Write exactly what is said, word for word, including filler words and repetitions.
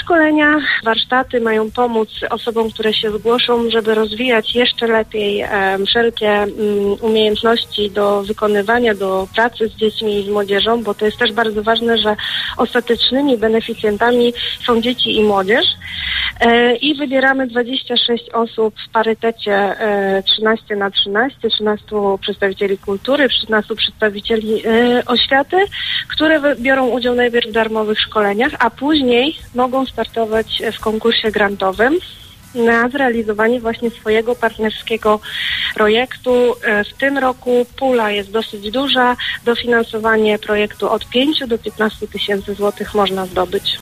szkolenia, warsztaty mają pomóc osobom, które się zgłoszą, żeby rozwijać jeszcze lepiej e, wszelkie m, umiejętności do wykonywania, do pracy z dziećmi i z młodzieżą, bo to jest też bardzo ważne, że ostatecznymi beneficjentami są dzieci i młodzież. E, I wybieramy dwadzieścia sześć osób w parytecie e, trzynaście na trzynaście, trzynastu przedstawicieli kultury, trzynastu przedstawicieli e, oświaty, które biorą udział najpierw w darmowych szkoleniach, a później mogą startować w konkursie grantowym na zrealizowanie właśnie swojego partnerskiego projektu. W tym roku pula jest dosyć duża. Dofinansowanie projektu od pięciu do piętnastu tysięcy złotych można zdobyć.